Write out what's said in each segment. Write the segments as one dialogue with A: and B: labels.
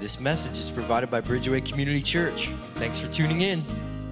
A: This message is provided by Bridgeway Community Church. Thanks for tuning in.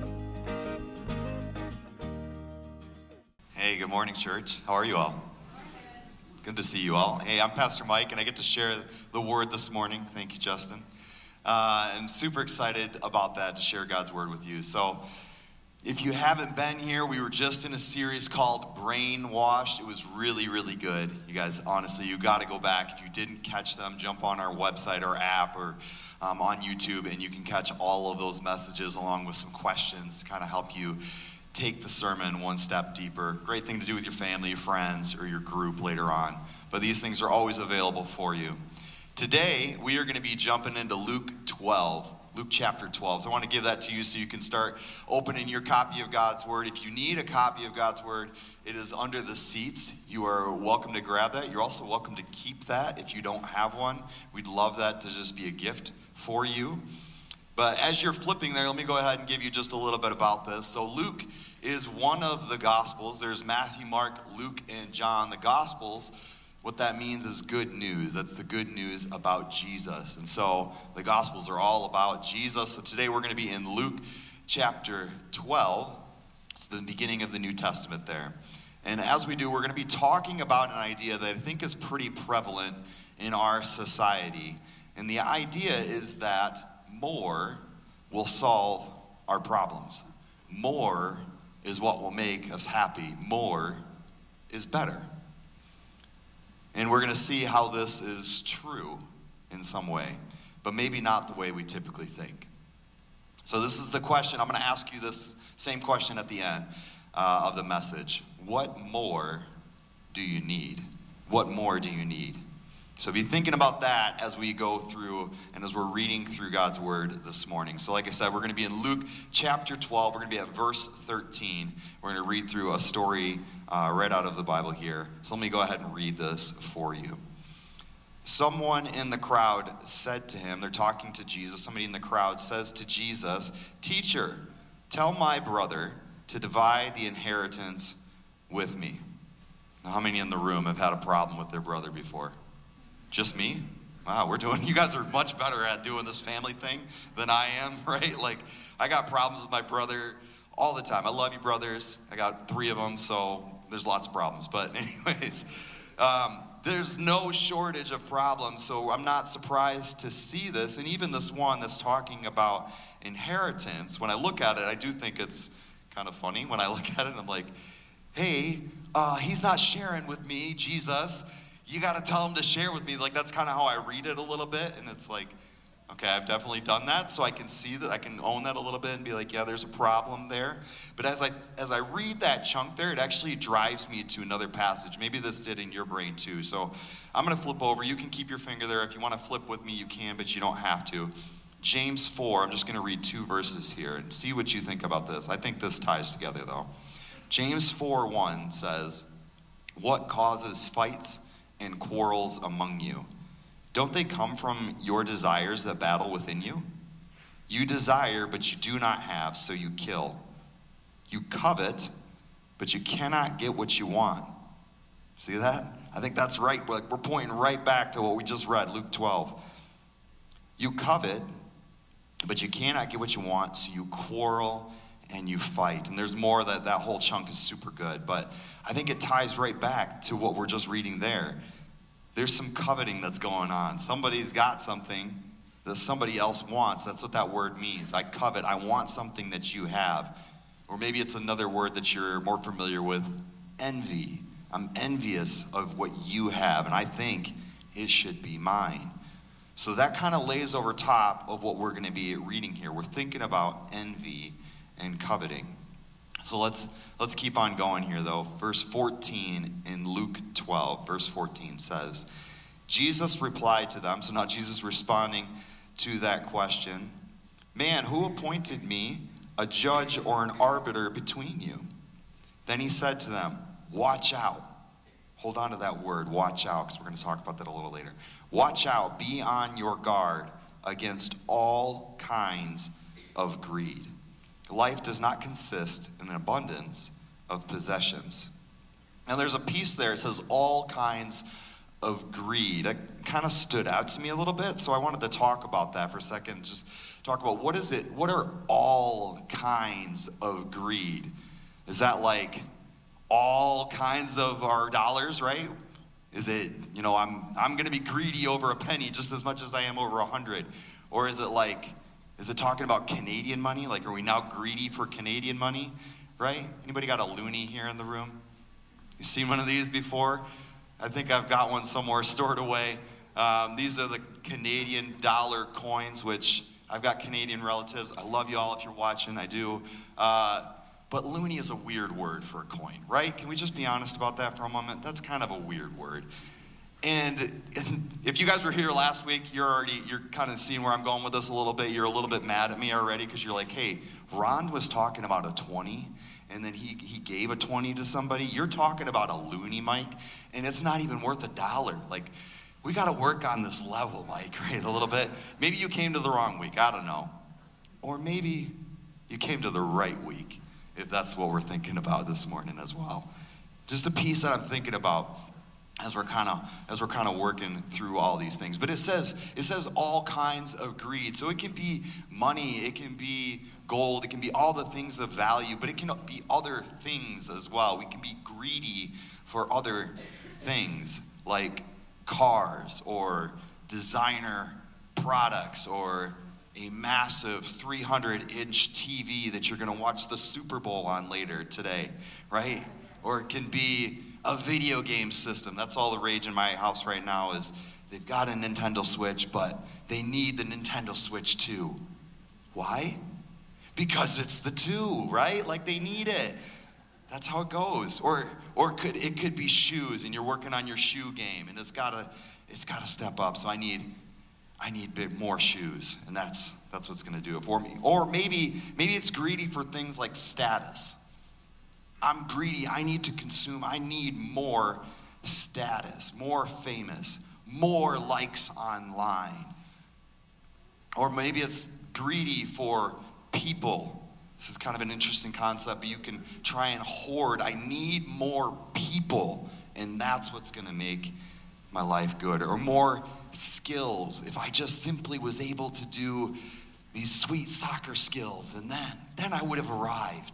B: Hey, good morning, church. How are you all? Good to see you all. Hey, I'm Pastor Mike, and I get to share the word this morning. Thank you, Justin. I'm super excited about that, to share God's word with you. So, if you haven't been here, we were just in a series called Brainwashed. It was really, really good. You guys, honestly, you got to go back. If you didn't catch them, jump on our website or app or on YouTube, and you can catch all of those messages along with some questions to kind of help you take the sermon one step deeper. Great thing to do with your family, your friends, or your group later on. But these things are always available for you. Today, we are going to be jumping into Luke 12. Luke chapter 12. So I want to give that to you so you can start opening your copy of God's Word. If you need a copy of God's Word, it is under the seats. You are welcome to grab that. You're also welcome to keep that if you don't have one. We'd love that to just be a gift for you. But as you're flipping there, let me go ahead and give you just a little bit about this. So Luke is one of the Gospels. There's Matthew, Mark, Luke, and John. The Gospels, what that means is good news. That's the good news about Jesus. And so the Gospels are all about Jesus. So today we're going to be in Luke chapter 12. It's the beginning of the New Testament there. And as we do, we're going to be talking about an idea that I think is pretty prevalent in our society. And the idea is that more will solve our problems. More is what will make us happy. More is better. And we're going to see how this is true in some way, but maybe not the way we typically think. So this is the question. I'm going to ask you this same question at the end of the message. What more do you need? What more do you need? So be thinking about that as we go through and as we're reading through God's Word this morning. So like I said, we're going to be in Luke chapter 12. We're going to be at verse 13. We're going to read through a story right out of the Bible here. So let me go ahead and read this for you. Someone in the crowd said to him, they're talking to Jesus, somebody in the crowd says to Jesus, "Teacher, tell my brother to divide the inheritance with me." Now, how many in the room have had a problem with their brother before? Just me? Wow, you guys are much better at doing this family thing than I am, right? Like, I got problems with my brother all the time. I love you, brothers. I got 3 of them, so there's lots of problems. But anyways, there's no shortage of problems, so I'm not surprised to see this. And even this one that's talking about inheritance, when I look at it, I do think it's kind of funny. When I look at it, I'm like, hey, he's not sharing with me, Jesus. You got to tell him to share with me. Like, that's kind of how I read it a little bit. And it's like, okay, I've definitely done that. So I can see that, I can own that a little bit and be like, yeah, there's a problem there. But as I read that chunk there, it actually drives me to another passage. Maybe this did in your brain too. So I'm going to flip over. You can keep your finger there. If you want to flip with me, you can, but you don't have to. James 4, I'm just going to read 2 verses here and see what you think about this. I think this ties together though. James 4:1 says, "What causes fights and quarrels among you? Don't they come from your desires that battle within you? You desire, but you do not have, so you kill. You covet, but you cannot get what you want." See that? I think that's right. We're pointing right back to what we just read, Luke 12. You covet, but you cannot get what you want, so you quarrel and you fight. And there's more. That whole chunk is super good, but I think it ties right back to what we're just reading there. There's some coveting that's going on. Somebody's got something that somebody else wants. That's what that word means. I covet. I want something that you have. Or maybe it's another word that you're more familiar with, envy. I'm envious of what you have, and I think it should be mine. So that kind of lays over top of what we're going to be reading here. We're thinking about envy and coveting. So let's keep on going here though. Verse 14 in Luke 12, verse 14 says, Jesus replied to them. So now Jesus responding to that question. "Man, who appointed me a judge or an arbiter between you?" Then he said to them, "Watch out." Hold on to that word, watch out, because we're going to talk about that a little later. "Watch out, be on your guard against all kinds of greed. Life does not consist in an abundance of possessions." And there's a piece there, it says all kinds of greed. That kind of stood out to me a little bit, so I wanted to talk about that for a second. Just talk about what are all kinds of greed? Is that like all kinds of our dollars, right? Is it, I'm going to be greedy over a penny just as much as I am over 100? Or is it talking about Canadian money? Like, are we now greedy for Canadian money, right? Anybody got a loonie here in the room? You seen one of these before? I think I've got one somewhere stored away. These are the Canadian dollar coins, which I've got Canadian relatives. I love you all if you're watching. I do. But loonie is a weird word for a coin, right? Can we just be honest about that for a moment? That's kind of a weird word. And if you guys were here last week, you're kind of seeing where I'm going with this a little bit. You're a little bit mad at me already because you're like, hey, Ron was talking about a 20, and then he gave a 20 to somebody. You're talking about a loonie, Mike, and it's not even worth $1. Like, we got to work on this level, Mike, right, a little bit. Maybe you came to the wrong week. I don't know. Or maybe you came to the right week, if that's what we're thinking about this morning as well. Just a piece that I'm thinking about as we're kind of working through all these things. But it says all kinds of greed. So it can be money, it can be gold, it can be all the things of value, but it can be other things as well. We can be greedy for other things like cars or designer products or a massive 300-inch TV that you're going to watch the Super Bowl on later today, right? Or it can be a video game system. That's all the rage in my house right now is they've got a Nintendo Switch, but they need the Nintendo Switch 2. Why? Because it's the 2, right? Like they need it. That's how it goes. Or it could be shoes, and you're working on your shoe game, and it's gotta step up. So I need more shoes, and that's what's going to do it for me. Or maybe it's greedy for things like status. I'm greedy. I need to consume. I need more status, more famous, more likes online. Or maybe it's greedy for people. This is kind of an interesting concept, but you can try and hoard. I need more people, and that's what's going to make my life good. Or more skills. If I just simply was able to do these sweet soccer skills, and then I would have arrived.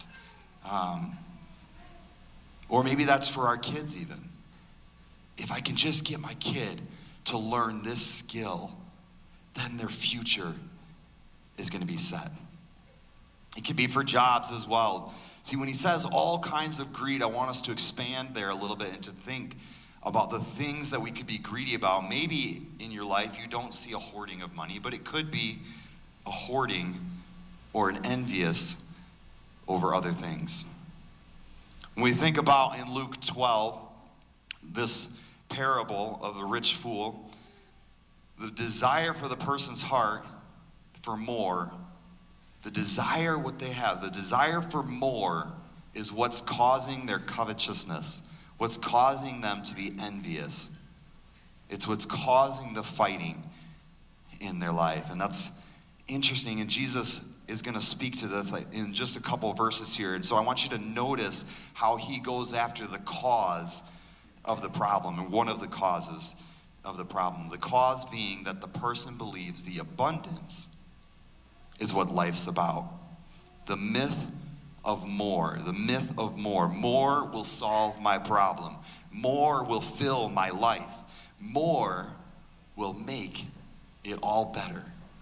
B: Or maybe that's for our kids even. If I can just get my kid to learn this skill, then their future is going to be set. It could be for jobs as well. See, when he says all kinds of greed, I want us to expand there a little bit and to think about the things that we could be greedy about. Maybe in your life you don't see a hoarding of money, but it could be a hoarding or an envious over other things. When we think about in Luke 12, this parable of the rich fool, the desire for the person's heart for more, the desire what they have, the desire for more is what's causing their covetousness, what's causing them to be envious. It's what's causing the fighting in their life. And that's interesting. And Jesus is going to speak to this in just a couple of verses here. And so I want you to notice how he goes after the cause of the problem, and one of the causes of the problem. The cause being that the person believes the abundance is what life's about. The myth of more. The myth of more. More will solve my problem. More will fill my life. More will make it all better.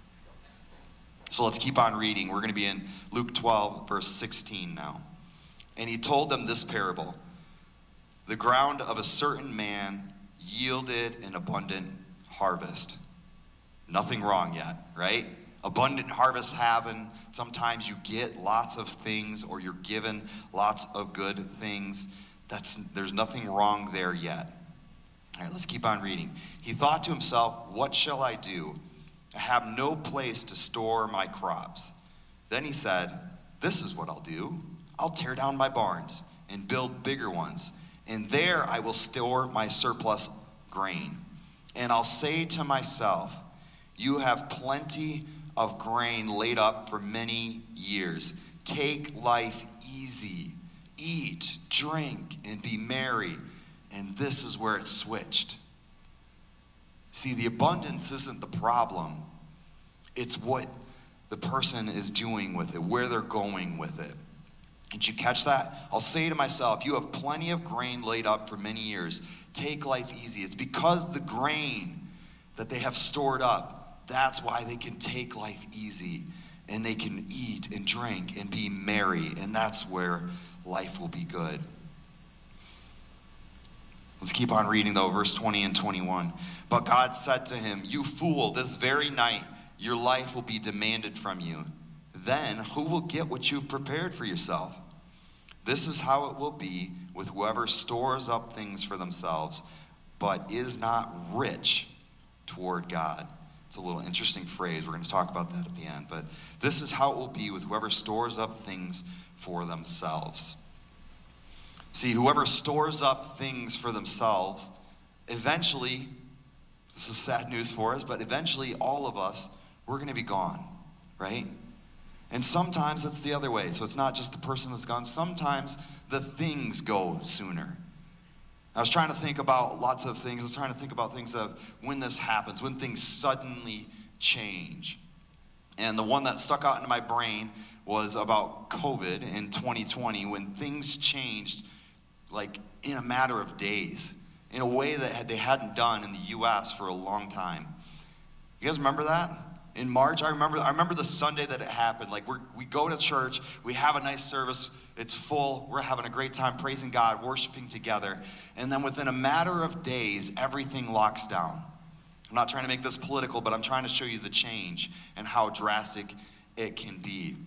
B: So let's keep on reading. We're going to be in Luke 12, verse 16 now. And he told them this parable. The ground of a certain man yielded an abundant harvest. Nothing wrong yet, right? Abundant harvest happen. Sometimes you get lots of things, or you're given lots of good things. There's nothing wrong there yet. All right, let's keep on reading. He thought to himself, what shall I do? I have no place to store my crops. Then he said, this is what I'll do. I'll tear down my barns and build bigger ones, and there I will store my surplus grain. And I'll say to myself, you have plenty of grain laid up for many years. Take life easy. Eat, drink, and be merry. And this is where it switched. See, the abundance isn't the problem. It's what the person is doing with it, where they're going with it. Did you catch that? I'll say to myself, you have plenty of grain laid up for many years. Take life easy. It's because the grain that they have stored up, that's why they can take life easy. And they can eat and drink and be merry. And that's where life will be good. Let's keep on reading though, verse 20 and 21. But God said to him, you fool, this very night your life will be demanded from you. Then who will get what you've prepared for yourself? This is how it will be with whoever stores up things for themselves, but is not rich toward God. It's a little interesting phrase. We're going to talk about that at the end. But this is how it will be with whoever stores up things for themselves. See, whoever stores up things for themselves, eventually, this is sad news for us, but eventually all of us, we're going to be gone, right? And sometimes it's the other way. So it's not just the person that's gone. Sometimes the things go sooner. I was trying to think about lots of things. I was trying to think about things of when this happens, when things suddenly change. And the one that stuck out into my brain was about COVID in 2020, when things changed like in a matter of days, in a way that they hadn't done in the U.S. for a long time. You guys remember that? In March, I remember the Sunday that it happened. Like we go to church, we have a nice service, it's full, we're having a great time praising God, worshiping together. And then within a matter of days, everything locks down. I'm not trying to make this political, but I'm trying to show you the change and how drastic it can be.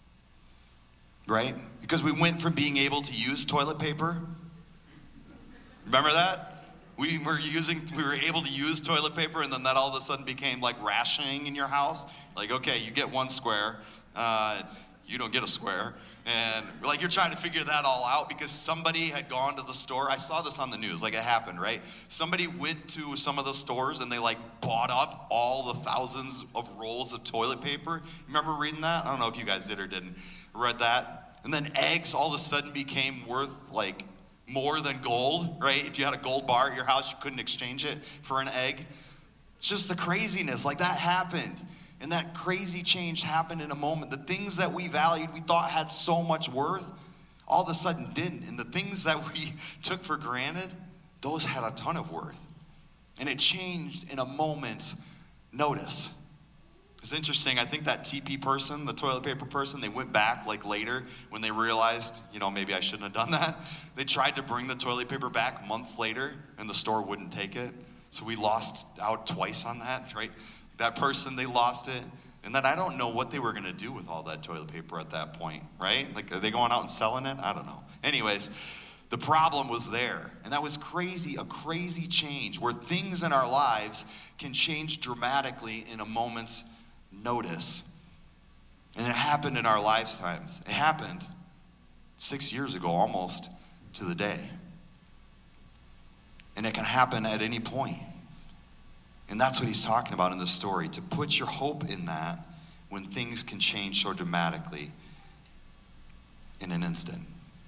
B: Right? Because we went from being able to use toilet paper. Remember that? We were able to use toilet paper, and then that all of a sudden became like rationing in your house. Like, okay, you get one square, you don't get a square. And like you're trying to figure that all out because somebody had gone to the store. I saw this on the news, like it happened, right? Somebody went to some of the stores and they like bought up all the thousands of rolls of toilet paper. Remember reading that? I don't know if you guys did or didn't. Read that. And then eggs all of a sudden became worth like more than gold, right? If you had a gold bar at your house, you couldn't exchange it for an egg. It's just the craziness, like that happened. And that crazy change happened in a moment. The things that we valued, we thought had so much worth, all of a sudden didn't. And the things that we took for granted, those had a ton of worth. And it changed in a moment's notice. It's interesting, I think that TP person, the toilet paper person, they went back like later when they realized, maybe I shouldn't have done that. They tried to bring the toilet paper back months later and the store wouldn't take it. So we lost out twice on that, right? That person, they lost it. And then I don't know what they were going to do with all that toilet paper at that point, right? Like, are they going out and selling it? I don't know. Anyways, the problem was there. And that was crazy, a crazy change where things in our lives can change dramatically in a moment's notice. And it happened in our lifetimes. It happened 6 years ago, almost to the day. And it can happen at any point. And that's what he's talking about in this story, to put your hope in that when things can change so dramatically in an instant.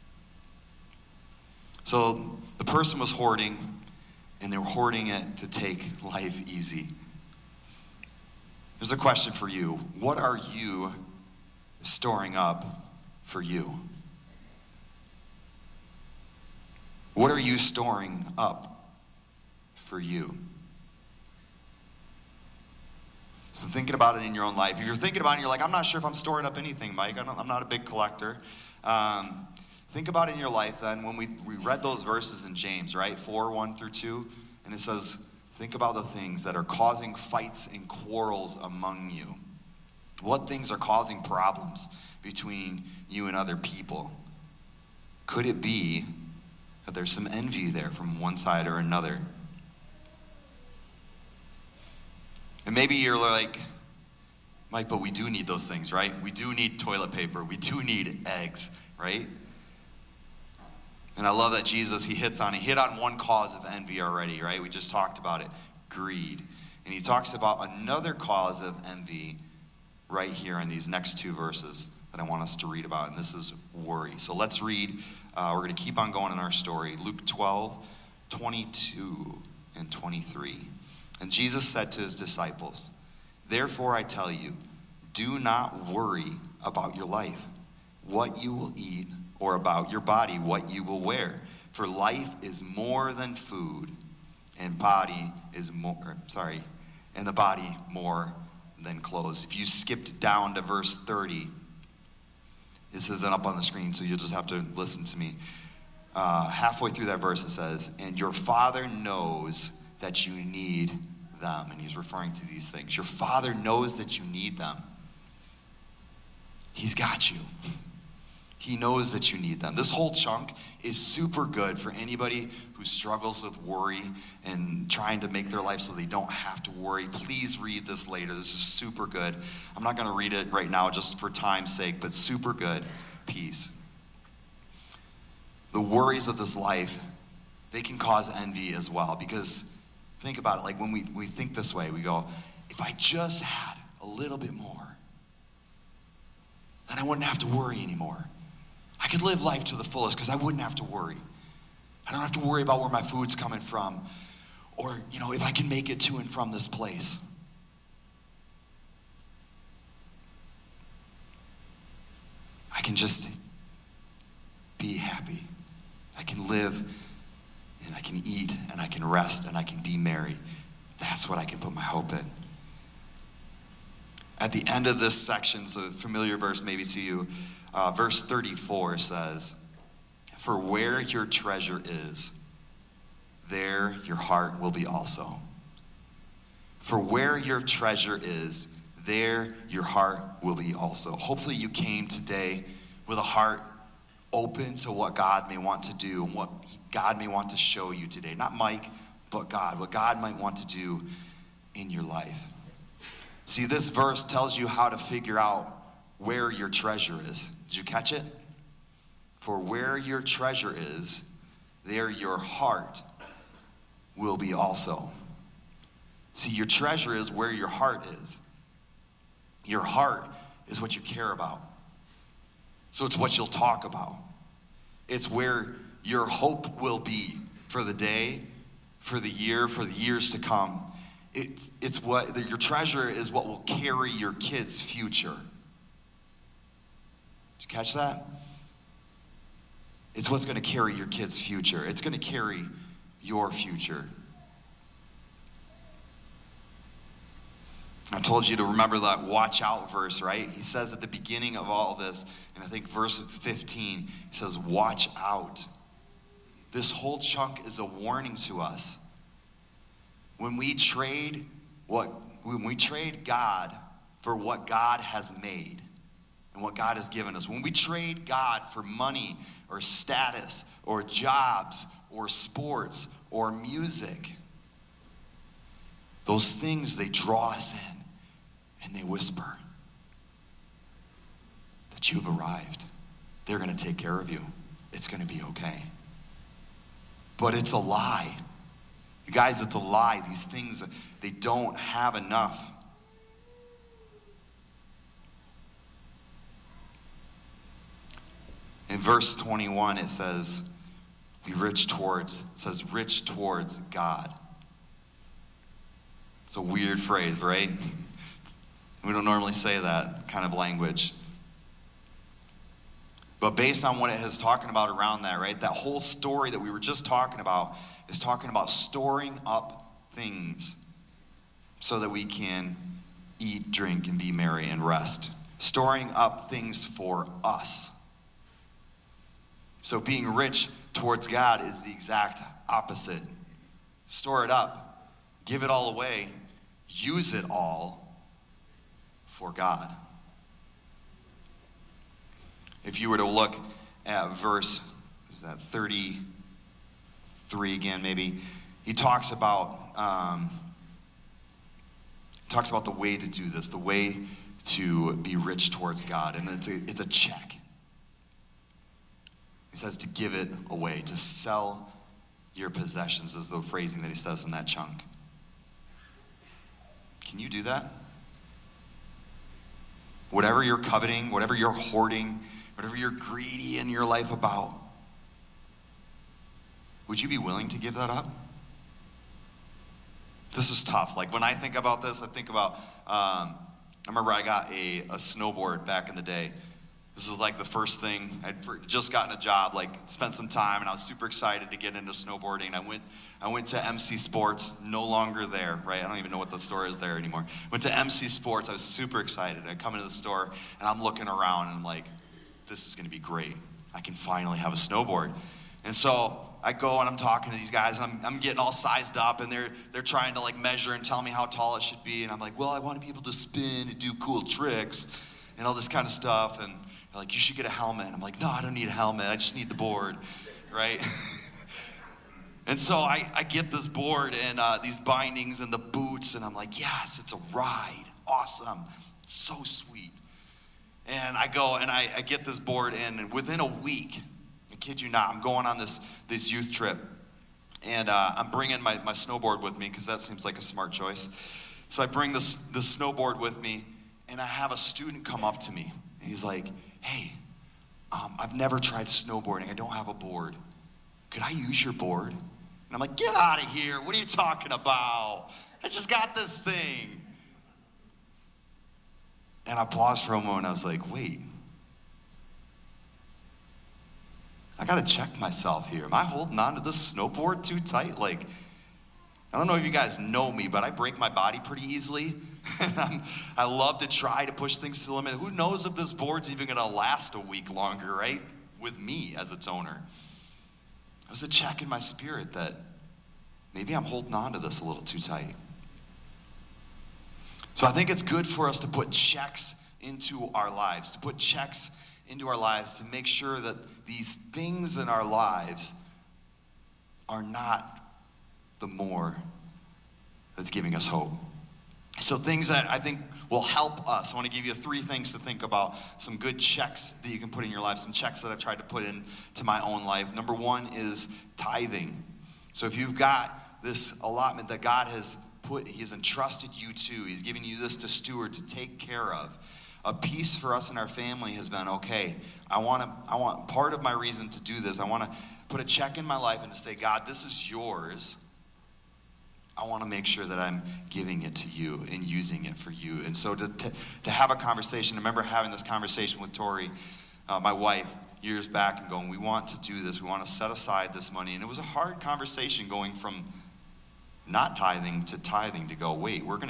B: So the person was hoarding, and they were hoarding it to take life easy. Here's a question for you. What are you storing up for you? What are you storing up for you? So thinking about it in your own life. If you're thinking about it and you're like, I'm not sure if I'm storing up anything, Mike. I'm not a big collector. Think about it in your life then when we read those verses in James, right? 4:1-2. And it says, think about the things that are causing fights and quarrels among you. What things are causing problems between you and other people? Could it be that there's some envy there from one side or another? And maybe you're like, Mike, but we do need those things, right? We do need toilet paper. We do need eggs, right? And I love that Jesus, he hit on one cause of envy already, right? We just talked about it, greed. And he talks about another cause of envy right here in these next two verses that I want us to read about, and this is worry. So let's read. We're going to keep on going in our story. Luke 12:22 and 23. And Jesus said to his disciples, "Therefore I tell you, do not worry about your life, what you will eat, or about your body, what you will wear. For life is more than food, and the body more than clothes." If you skipped down to verse 30, this isn't up on the screen, so you'll just have to listen to me. Halfway through that verse it says, "And your Father knows that you need them." And he's referring to these things. Your Father knows that you need them. He's got you. He knows that you need them. This whole chunk is super good for anybody who struggles with worry and trying to make their life so they don't have to worry. Please read this later. This is super good. I'm not going to read it right now just for time's sake, but super good piece. The worries of this life, they can cause envy as well, because think about it, like when we think this way, we go, if I just had a little bit more, then I wouldn't have to worry anymore. I could live life to the fullest because I wouldn't have to worry. I don't have to worry about where my food's coming from, or, if I can make it to and from this place. I can just be happy. I can live, and I can eat, and I can rest, and I can be merry. That's what I can put my hope in. At the end of this section, so a familiar verse maybe to you, verse 34 says, "For where your treasure is, there your heart will be also." For where your treasure is, there your heart will be also. Hopefully you came today with a heart open to what God may want to do and what God may want to show you today. Not Mike, but God. What God might want to do in your life. See, this verse tells you how to figure out where your treasure is. Did you catch it? For where your treasure is, there your heart will be also. See, your treasure is where your heart is. Your heart is what you care about. So it's what you'll talk about. It's where your hope will be for the day, for the year, for the years to come. It's what your treasure is, what will carry your kids' future. Did you catch that? It's what's going to carry your kids' future. It's going to carry your future. I told you to remember that watch out verse, right? He says at the beginning of all this, and I think verse 15, he says, watch out. This whole chunk is a warning to us. When we trade God for what God has made and what God has given us, when we trade God for money or status or jobs or sports or music, those things, they draw us in and they whisper that you've arrived. They're going to take care of you. It's going to be okay. But it's a lie. You guys, it's a lie. These things, they don't have enough. In verse 21, it says, rich towards God. It's a weird phrase, right? We don't normally say that kind of language. But based on what it is talking about around that, right? That whole story that we were just talking about is talking about storing up things so that we can eat, drink, and be merry and rest. Storing up things for us. So being rich towards God is the exact opposite. Store it up. Give it all away. Use it all for God. If you were to look at verse, is that 33 again maybe, he talks about the way to do this, the way to be rich towards God, and it's a check. He says to give it away, to sell your possessions is the phrasing that he says in that chunk. Can you do that? Whatever you're coveting, whatever you're hoarding, whatever you're greedy in your life about, would you be willing to give that up? This is tough. Like when I think about this, I think about, I remember I got a snowboard back in the day. This was like the first thing. I'd just gotten a job, like spent some time, and I was super excited to get into snowboarding. I went to MC Sports, no longer there, right? I don't even know what the store is there anymore. Went to MC Sports, I was super excited. I come into the store, and I'm looking around, and I'm like, this is gonna be great. I can finally have a snowboard. And so I go and I'm talking to these guys, and I'm getting all sized up, and they're trying to like measure and tell me how tall it should be. And I'm like, well, I want to be able to spin and do cool tricks and all this kind of stuff. And they're like, you should get a helmet. And I'm like, no, I don't need a helmet. I just need the board, right? And so I get this board and these bindings and the boots, and I'm like, yes, it's a ride. Awesome. So sweet. And I go and I get this board, and within a week, I kid you not, I'm going on this youth trip. And I'm bringing my snowboard with me because that seems like a smart choice. So I bring this snowboard with me, and I have a student come up to me. And he's like, hey, I've never tried snowboarding. I don't have a board. Could I use your board? And I'm like, get out of here. What are you talking about? I just got this thing. And I paused for a moment. I was like, wait. I got to check myself here. Am I holding on to this snowboard too tight? Like, I don't know if you guys know me, but I break my body pretty easily. I love to try to push things to the limit. Who knows if this board's even going to last a week longer, right? With me as its owner. It was a check in my spirit that maybe I'm holding on to this a little too tight. So I think it's good for us to put checks into our lives, to make sure that these things in our lives are not the more that's giving us hope. So things that I think will help us. I want to give you 3 things to think about, some good checks that you can put in your life, some checks that I've tried to put into my own life. Number 1 is tithing. So if you've got this allotment that God has He's entrusted you to, He's giving you this to steward, to take care of. A piece for us in our family has been, okay, I want part of my reason to do this. I want to put a check in my life and to say, God, this is yours. I want to make sure that I'm giving it to you and using it for you. And so to have a conversation, I remember having this conversation with Tori, my wife, years back, and going, we want to do this. We want to set aside this money. And it was a hard conversation going from not tithing to go, wait, we're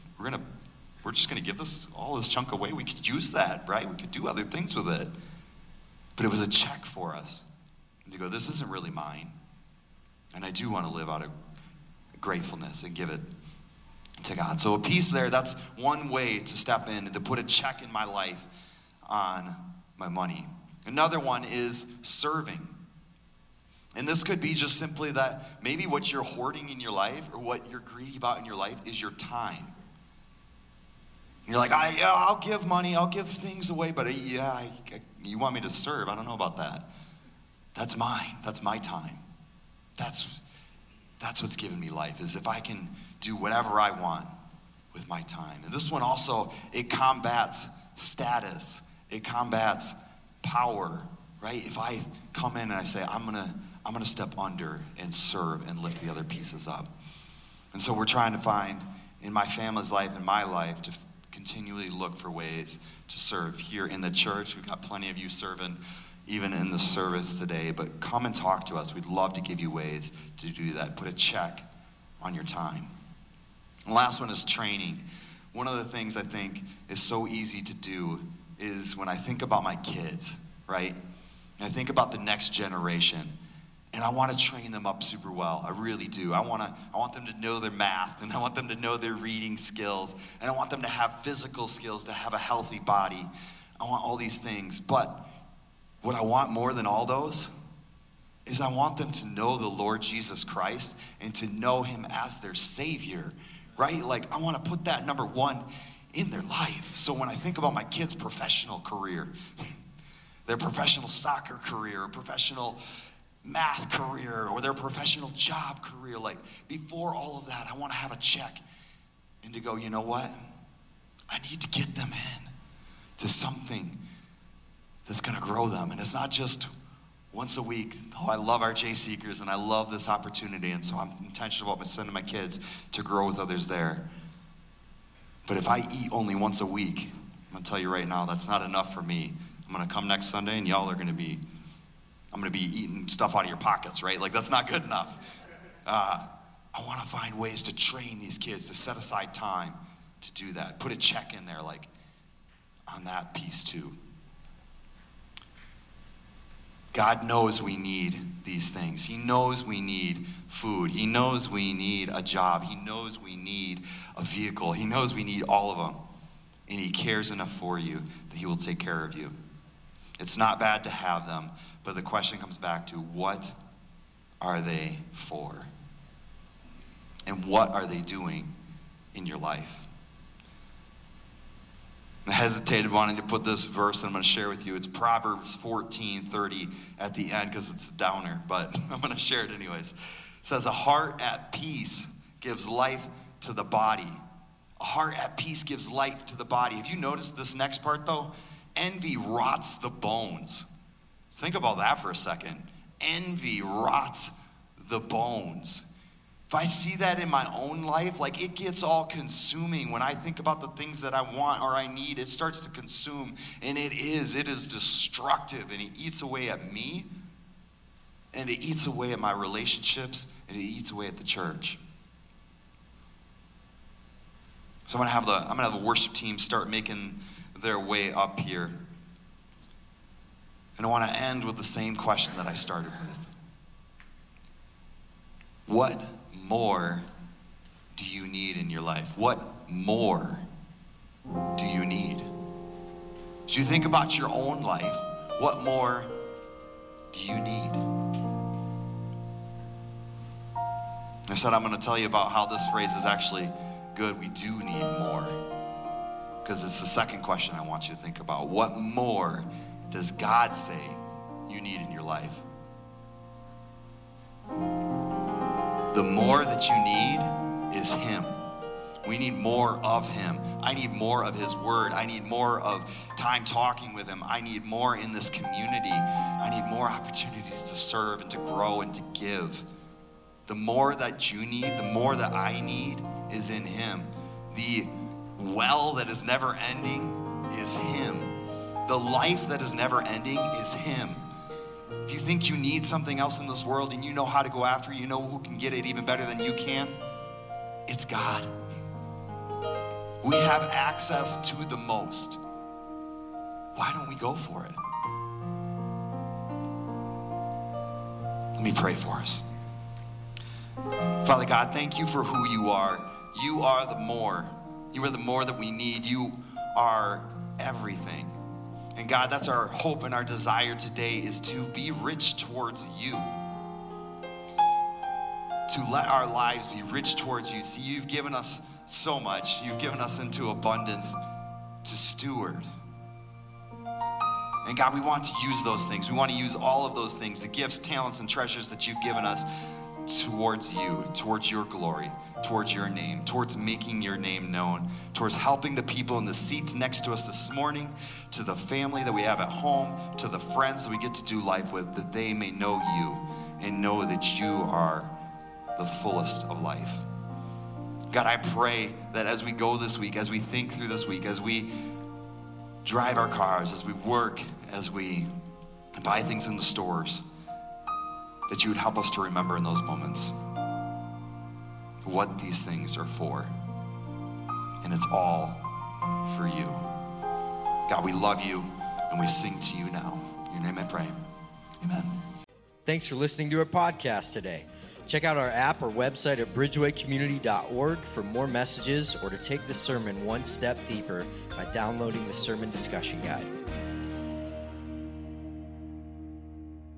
B: just gonna give all this chunk away. We could use that, right? We could do other things with it. But it was a check for us to go, this isn't really mine. And I do want to live out of gratefulness and give it to God. So a piece there, that's one way to step in and to put a check in my life on my money. Another one is serving. And this could be just simply that maybe what you're hoarding in your life or what you're greedy about in your life is your time. And you're like, I'll give money, I'll give things away, but you want me to serve? I don't know about that. That's mine. That's my time. That's what's given me life, is if I can do whatever I want with my time. And this one also, it combats status. It combats power, right? If I come in and I say, I'm gonna step under and serve and lift the other pieces up. And so we're trying to find, in my family's life, in my life, to continually look for ways to serve. Here in the church, we've got plenty of you serving, even in the service today, but come and talk to us. We'd love to give you ways to do that. Put a check on your time. And the last one is training. One of the things I think is so easy to do is when I think about my kids, right? And I think about the next generation, and I want to train them up super well. I really do. I want them to know their math, and I want them to know their reading skills, and I want them to have physical skills, to have a healthy body. I want all these things. But what I want more than all those is I want them to know the Lord Jesus Christ and to know him as their Savior, right? Like, I want to put that number 1 in their life. So when I think about my kids' professional career, their professional soccer career, or professional math career, or their professional job career, like, before all of that, I want to have a check and to go, you know what? I need to get them in to something that's going to grow them. And it's not just Once a week. Oh, I love our J-Seekers, and I love this opportunity, and so I'm intentional about sending my kids to grow with others there. But if I eat only once a week, I'm going to tell you right now, that's not enough for me. I'm going to come next Sunday, and y'all are going to be, I'm going to be eating stuff out of your pockets, right? Like, that's not good enough. I want to find ways to train these kids to set aside time to do that. Put a check in there, like, on that piece too. God knows we need these things. He knows we need food. He knows we need a job. He knows we need a vehicle. He knows we need all of them. And he cares enough for you that he will take care of you. It's not bad to have them, but the question comes back to, what are they for? And what are they doing in your life? I hesitated wanting to put this verse I'm going to share with you. It's Proverbs 14:30 at the end because it's a downer, but I'm going to share it anyways. It says, a heart at peace gives life to the body. A heart at peace gives life to the body. Have you noticed this next part though? Envy rots the bones. Think about that for a second. Envy rots the bones. If I see that in my own life, like it gets all consuming. When I think about the things that I want or I need, it starts to consume. And it is destructive. And it eats away at me. And it eats away at my relationships. And it eats away at the church. So I'm gonna have the worship team start making their way up here. And I want to end with the same question that I started with. What more do you need in your life? What more do you need? As you think about your own life, what more do you need? I said I'm going to tell you about how this phrase is actually good. We do need more. Because it's the second question I want you to think about. What more does God say you need in your life? The more that you need is Him. We need more of Him. I need more of His Word. I need more of time talking with Him. I need more in this community. I need more opportunities to serve and to grow and to give. The more that you need, the more that I need is in Him. The well that is never ending is Him. The life that is never ending is Him. If you think you need something else in this world and you know how to go after it, you know who can get it even better than you can, it's God. We have access to the most. Why don't we go for it? Let me pray for us. Father God, thank you for who you are. You are the more. You are the more that we need. You are everything. And God, that's our hope and our desire today, is to be rich towards you. To let our lives be rich towards you. See, you've given us so much. You've given us into abundance to steward. And God, we want to use those things. We want to use all of those things, the gifts, talents, and treasures that you've given us, towards you, towards your glory, towards your name, towards making your name known, towards helping the people in the seats next to us this morning, to the family that we have at home, to the friends that we get to do life with, that they may know you and know that you are the fullest of life. God, I pray that as we go this week, as we think through this week, as we drive our cars, as we work, as we buy things in the stores, that you would help us to remember in those moments what these things are for. And it's all for you. God, we love you and we sing to you now. In your name I pray. Amen.
A: Thanks for listening to our podcast today. Check out our app or website at bridgewaycommunity.org for more messages or to take the sermon one step deeper by downloading the sermon discussion guide.